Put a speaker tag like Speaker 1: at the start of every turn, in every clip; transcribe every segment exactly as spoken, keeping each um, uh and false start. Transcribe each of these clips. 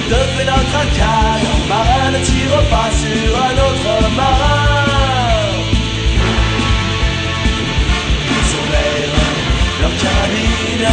Speaker 1: devrait notre cadre, marin ne tire pas sur un autre marin. Sur l'air, leur carabine,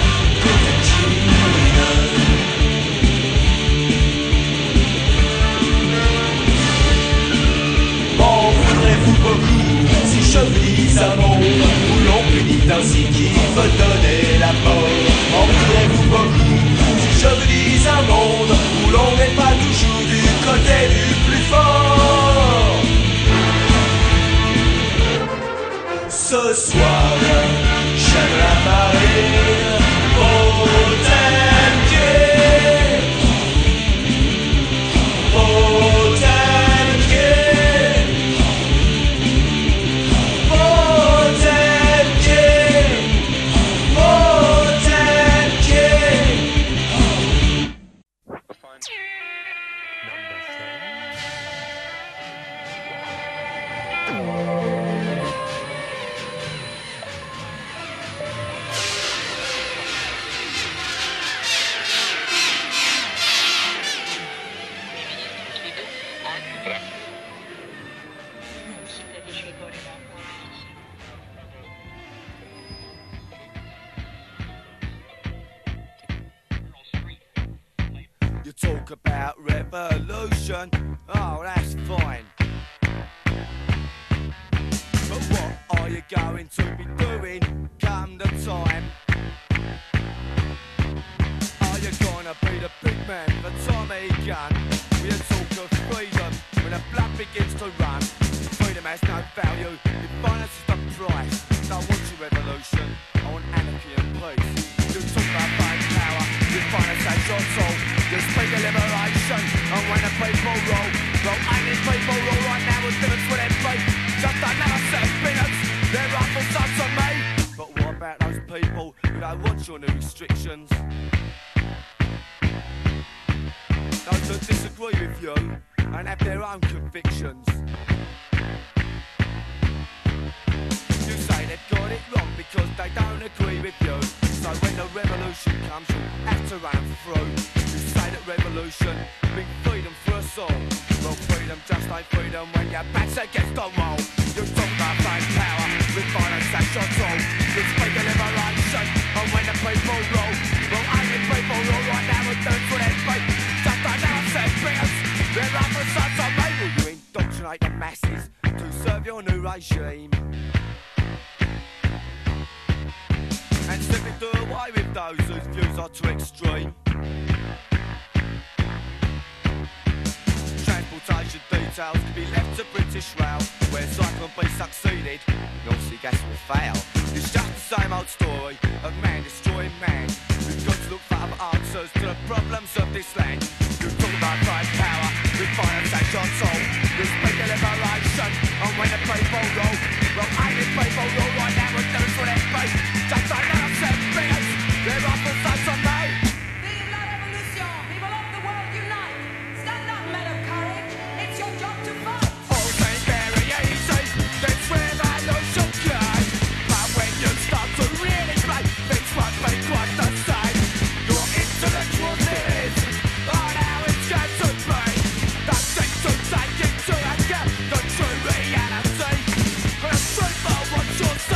Speaker 1: m'en voudrez-vous beaucoup si je vous dis un monde où l'on punit ainsi qui veut donner la mort? M'en voudrez-vous beaucoup si je vous dis un monde où l'on n'est pas toujours du côté du plus fort? Ce soir, j'aime la marine au tel pied, au tel pied, au tel pied, au tel pied.
Speaker 2: You talk about revolution, oh that's fine. But what are you going to be doing come the time? Are you gonna be the big man for Tommy Gun? We talk of freedom when the blood begins to run. Freedom has no value, if violence is the price. I want your revolution, I want anarchy and peace. You talk about fight power, you violence as your tool. You speak of liberation, and when the people roll, well, only people roll right now with limits for their faith. Just another set of spinners, their rifles up to me. But what about those people who don't want your new restrictions? Those that disagree with you and have their own convictions. You say they've got it wrong because they don't agree with you. So when the revolution comes, you'll have to run through. You say that revolution means freedom for us all. Well, freedom just ain't freedom when your back's against the wall. You talk about fame power with violence as your tool. You speak of liberation, and when the people rule, well, only people rule right now with doing for their faith. Just another set of spinners, they're up for such a mate. Will you indoctrinate the masses to serve your new regime? And simply do away with those whose views are too extreme. Transportation details can be left to British Rail, where Cyclone B succeeded, Nazi gas will fail. It's just the same old story of man destroying man. We've got to look for other answers to the problems of this land. You talk about fight power, with violence as your tool. You speak of liberation, and when the people roll, well, only people roll right now with those for their faith. Just another set of spinners, they're up for such a mate.
Speaker 3: Vive la révolution! People of the world unite! Stand up, men of courage! It's your job to fight!
Speaker 2: All things very easy, this revolution came. But when you start to really play, things won't be quite the same. Your intellectual needs are how it's going to be. That seem to take into account the true reality. And the truth of what you're saying.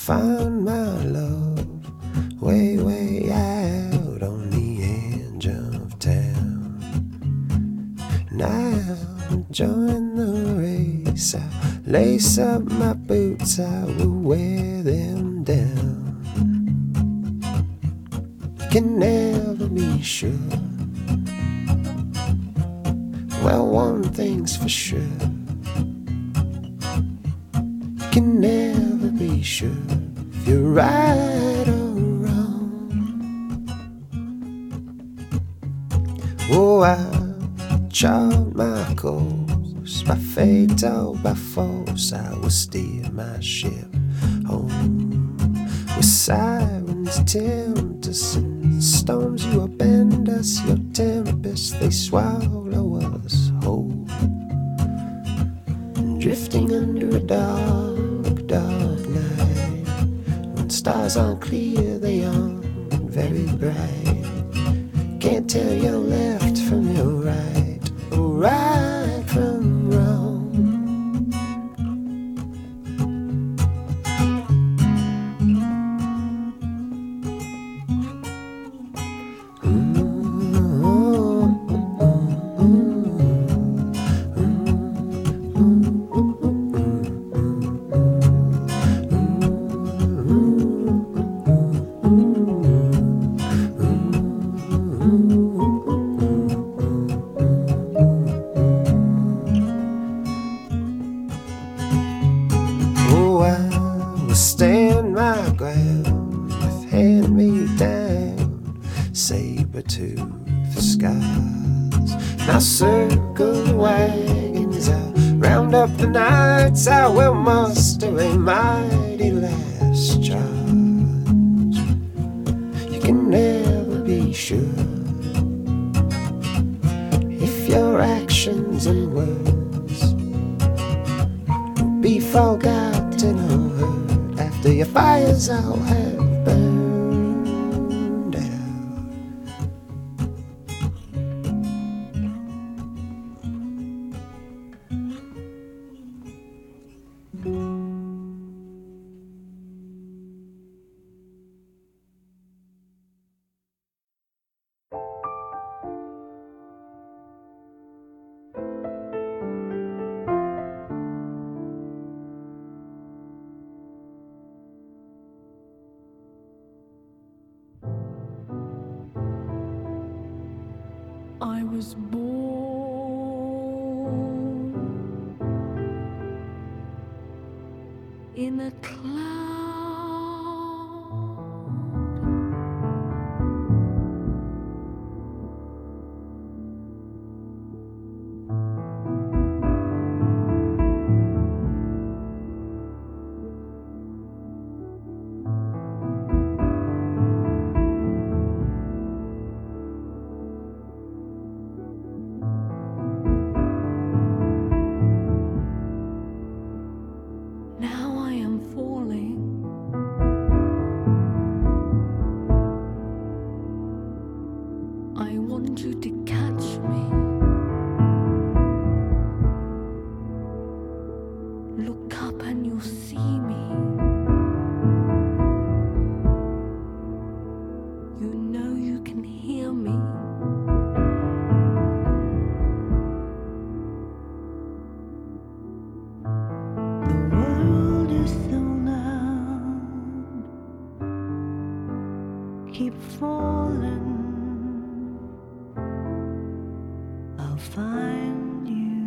Speaker 4: found my love way, way out on the edge of town. Now join the race, I lace up my boots, I will wear them down. You can never be sure. Well, one thing's for sure, you can never be sure if you're right or wrong. Oh, I chart my course, by fate or by force, I will steer my ship home. With sirens tempt us and storms you upend us, your tempests they swallow us whole. Drifting under a dark, dark night, when stars aren't clear, they aren't very bright. Can't tell your left from your right, or right from wrong. Stand my ground with hand-me-down saber-tooth skies. Now circle the wagons, I'll round up the nights, I will muster a mighty last charge. You can never be sure if your actions and words will be forgotten or heard after your fires all have burned out.
Speaker 5: I was born in a cloud. Now I am falling. I want you to catch me. Look up and you'll see me. You know you can hear me. The world is so loud. Keep falling. I'll find you.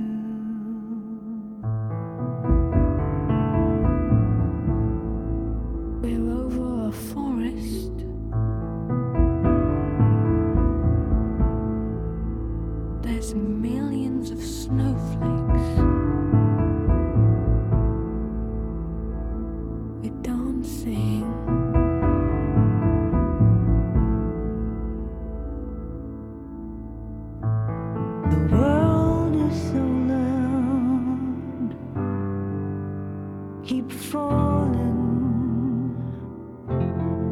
Speaker 5: We're over a forest. There's millions of snowflakes. We're dancing. The world is so loud. Keep falling.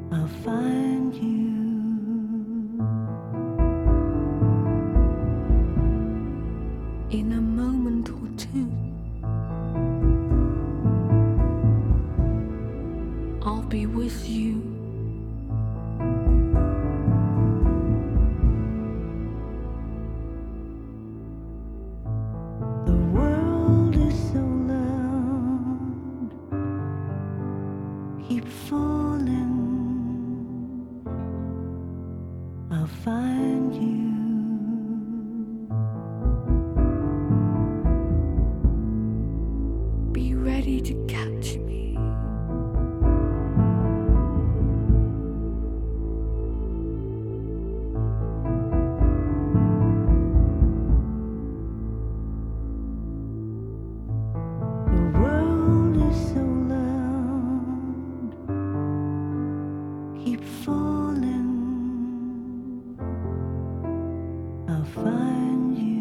Speaker 6: I'll find you.
Speaker 5: In a moment or two, I'll be with you.
Speaker 6: The world is so loud, keep falling. I'll find you.
Speaker 5: Be ready to catch me.
Speaker 6: The world is so loud, keep falling. I'll find you.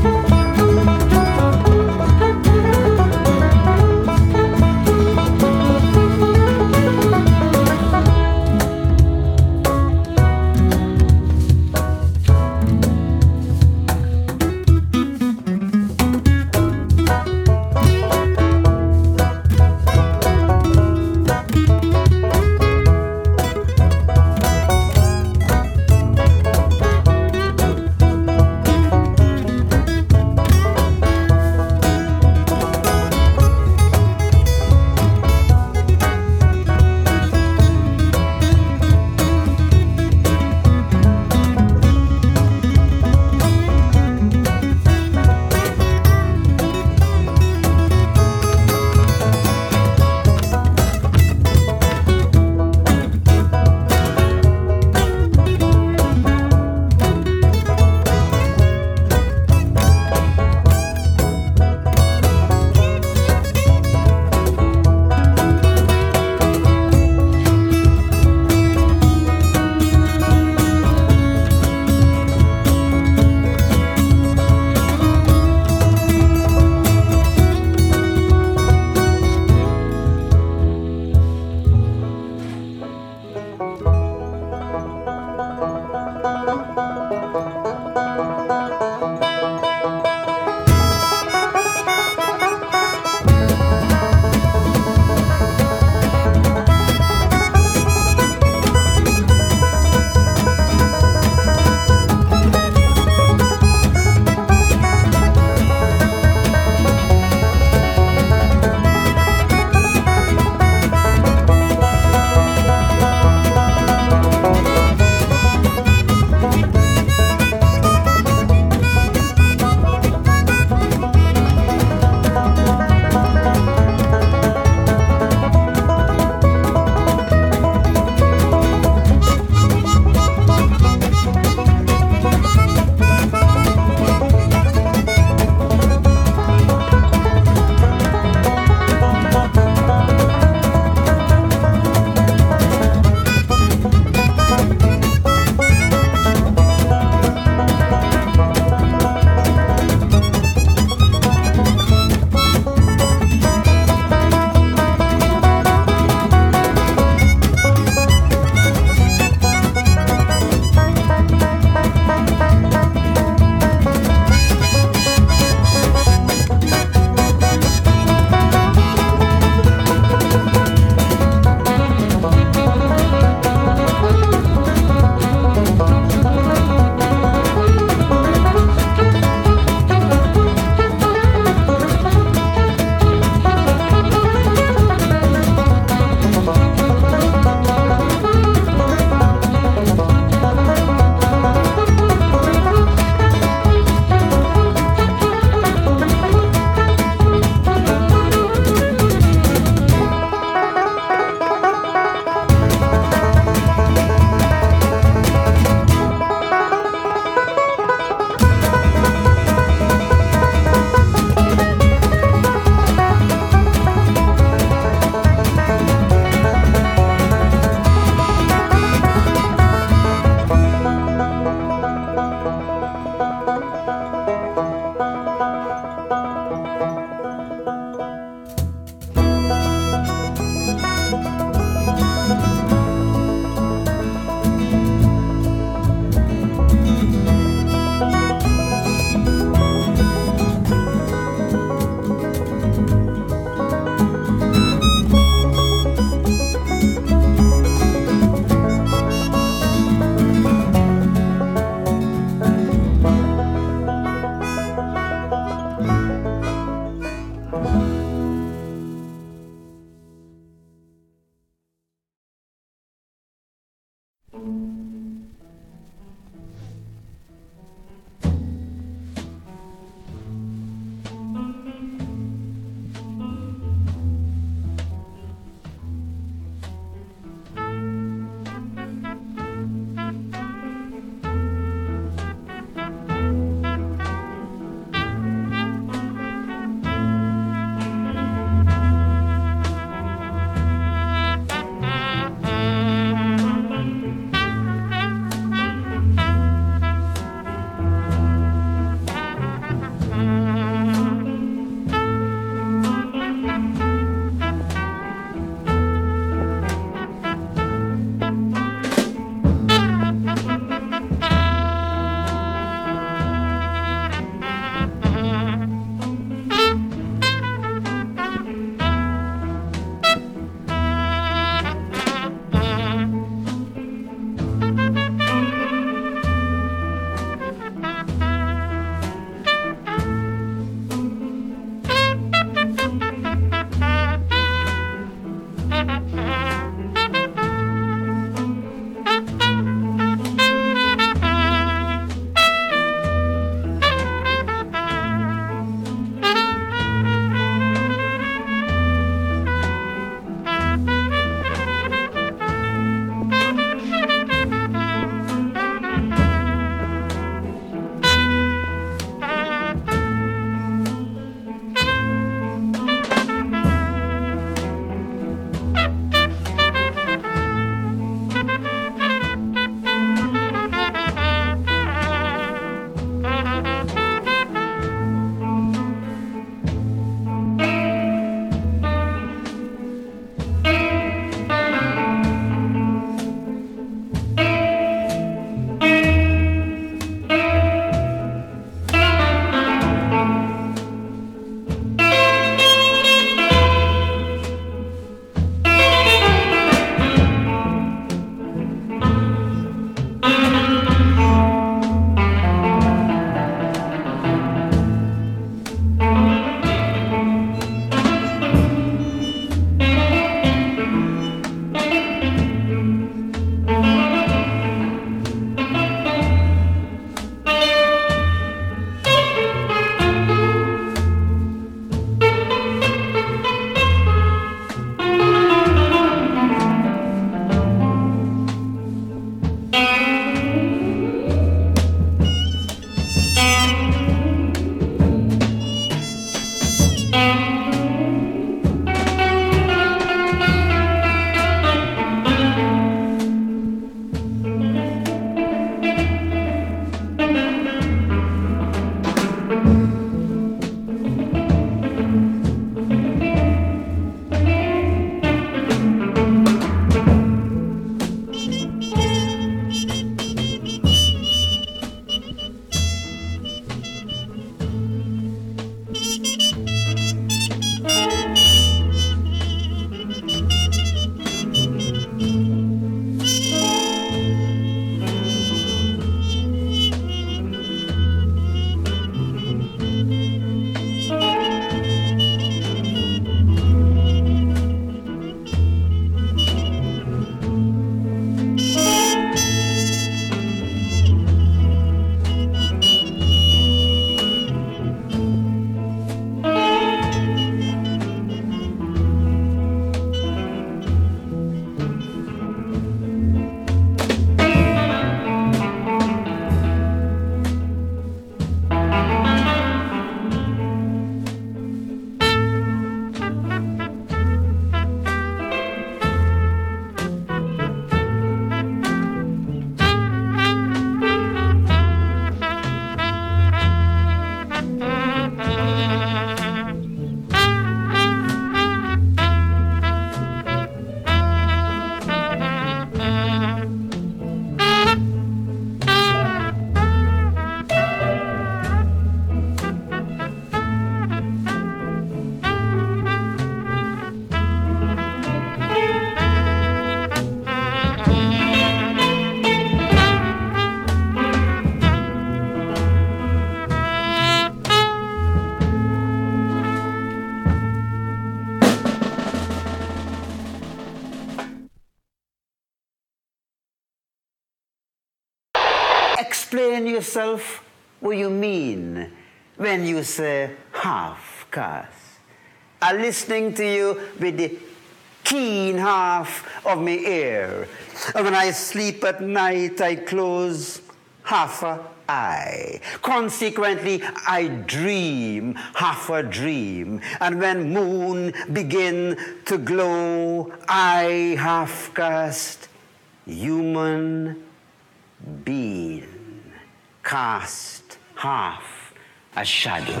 Speaker 7: wondering yourself what you mean when you say half caste. I'm listening to you with the keen half of my ear. And when I sleep at night, I close half a eye. Consequently, I dream half a dream. And when moon begin to glow, I half cast human being, cast half a shadow.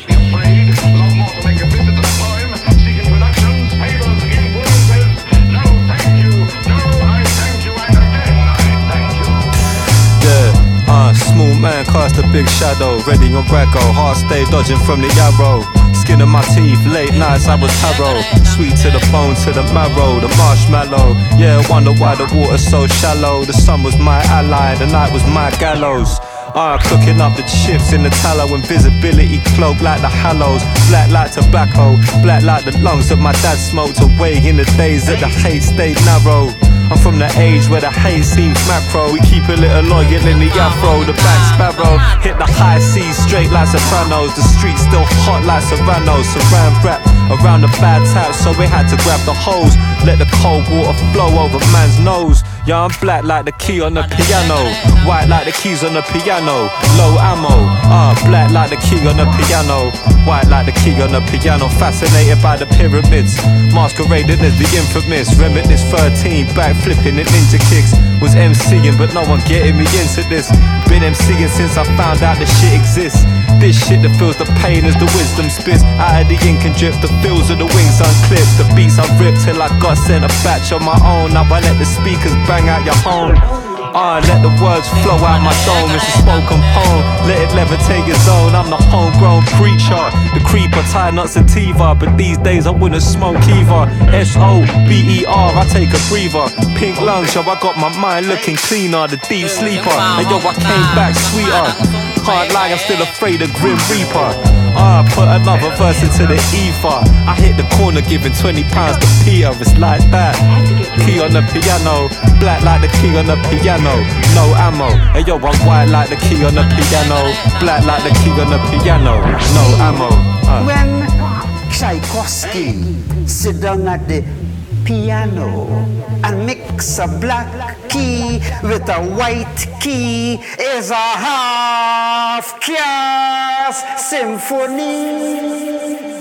Speaker 8: Uh, small man cast a big shadow, ready on raggo, heart stay dodging from the arrow. Skin of my teeth, late nights I was taro. Sweet to the bone, to the marrow, the marshmallow. Yeah, wonder why the water's so shallow. The sun was my ally, the night was my gallows. Ah, uh, cooking up the chips in the tallow, invisibility cloaked like the hallows. Black like tobacco, black like the lungs that my dad smoked away in the days that the hate stayed narrow. I'm from the age where the hate seems macro. We keep a little loyal in the afro. The back sparrow hit the high seas straight like sopranos. The streets still hot like serranos. Saran wrap around the bad taps, so we had to grab the hose. Let the cold water flow over man's nose. Yeah, I'm black like the key on the piano, white like the keys on the piano. Low ammo, ah, uh, black like the key on the piano, white like the key on the piano. Fascinated by the pyramids, masqueraded as the infamous. Reminisce thirteen, back flipping and ninja kicks. Was MCing but no one getting me into this. Been MCing since I found out the shit exists. This shit that feels the pain as the wisdom spits. Out of the ink and drip, the feels of the wings unclipped. The beats I ripped till I got sent a batch on my own. Now I let the speakers bang out your home. Ah, uh, let the words flow out my dome. It's a spoken poem, let it levitate your zone. I'm the homegrown preacher, the creeper, tie nuts and sativa. But these days I wouldn't smoke either. S O B E R, I take a breather. Pink lungs, yo, I got my mind looking cleaner. The deep sleeper, and yo, I came back sweeter. Can't lie, I'm still afraid of Grim Reaper. Ah, uh, put another verse into the ether. I hit the corner giving twenty pounds to Peter. It's like that. Key on the piano, black like the key on the piano. No ammo. Hey yo, I'm white like the key on the piano, black like the key on the piano. No ammo. Uh.
Speaker 7: When Tchaikovsky sit down at the piano and mix a black key with a white key, is a half-caste symphony.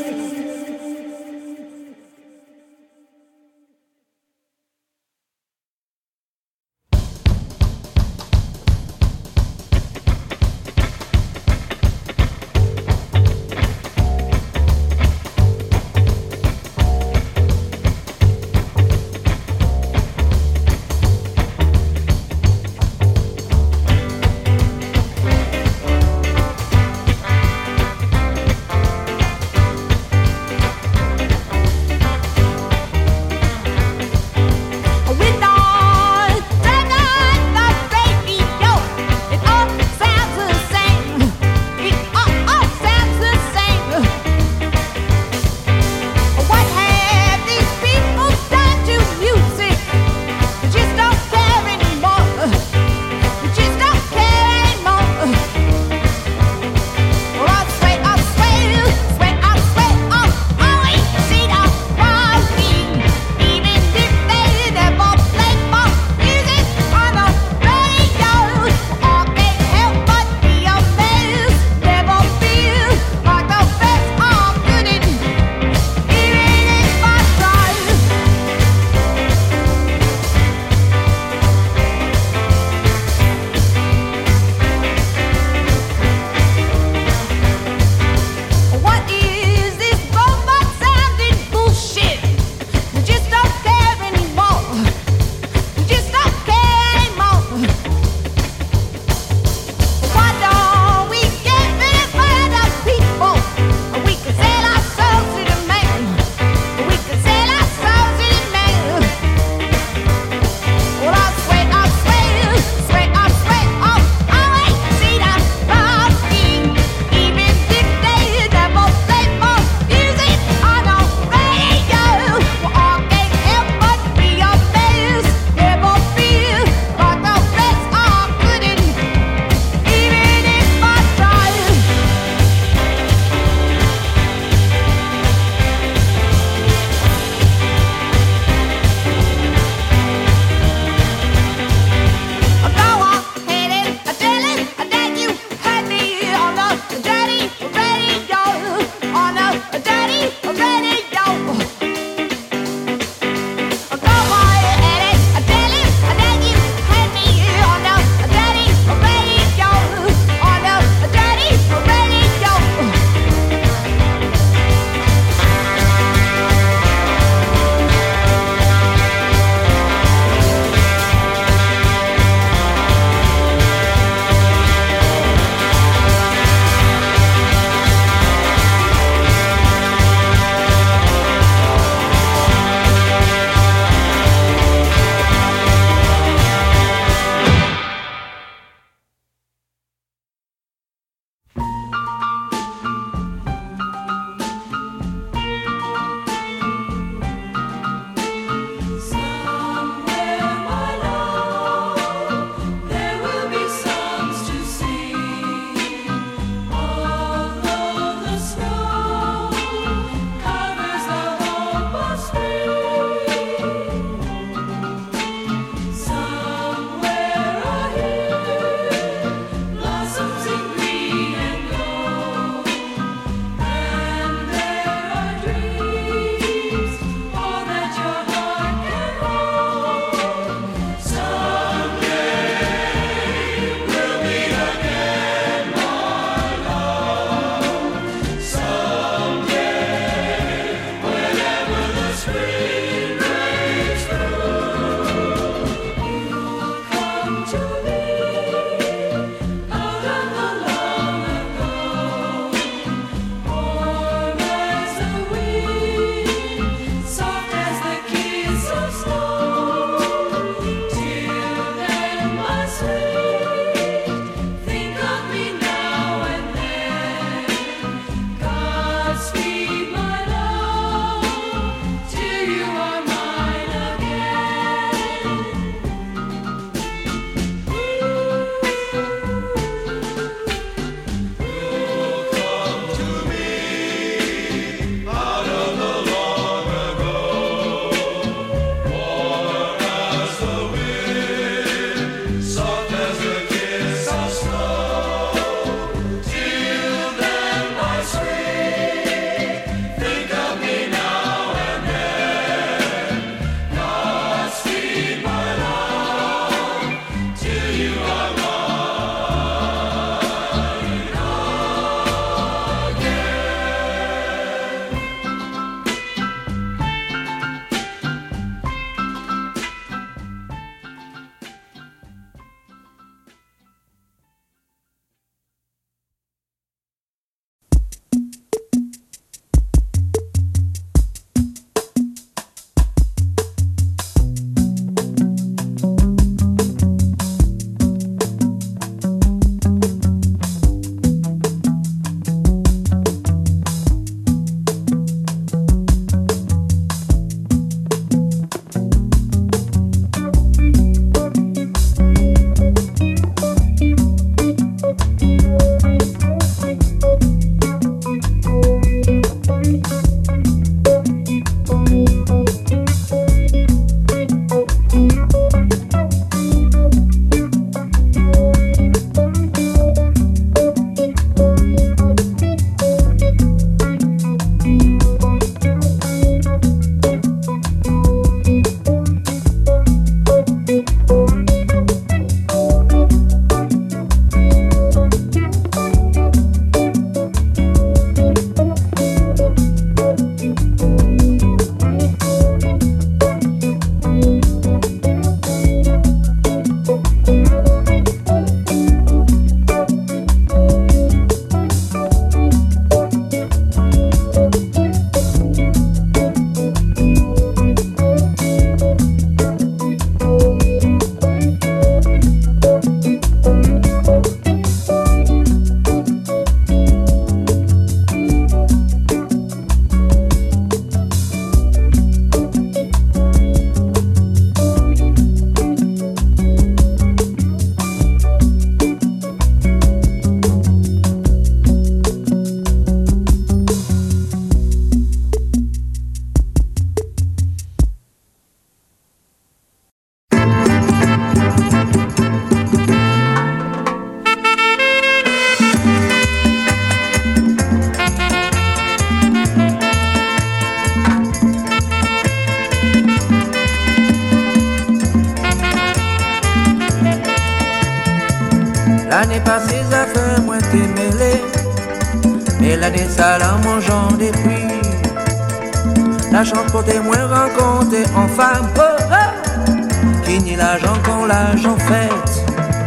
Speaker 9: L'année passée, ça fait moins t'es mêlé. Mais l'année sale en mangeant des fruits. La chance pour tes moins rencontrés en femme. Oh, oh. Qui nie l'argent quand l'argent fait.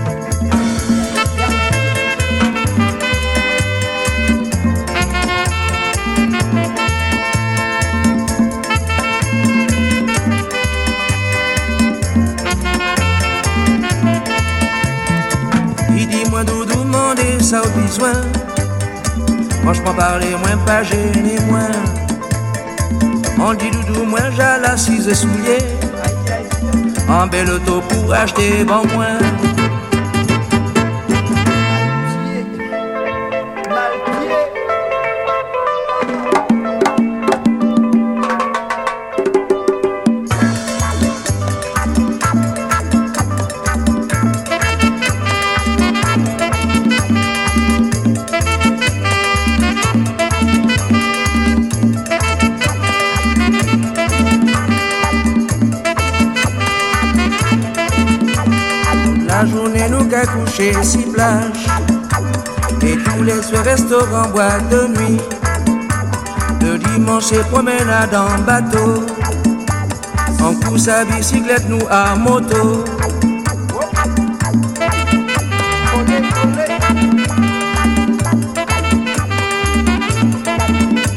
Speaker 9: Il dit moins doudou, demander ça au besoin. Franchement parler, moins pas gêné, moins. On dit doudou, moins j'ai l'assise et soulier. En bel auto pour acheter bon moins. La journée nous qu'a couché si plage. Et tous les soirs restaurants, boîte de nuit. Le dimanche c'est promenade en bateau. En course à bicyclette nous à moto.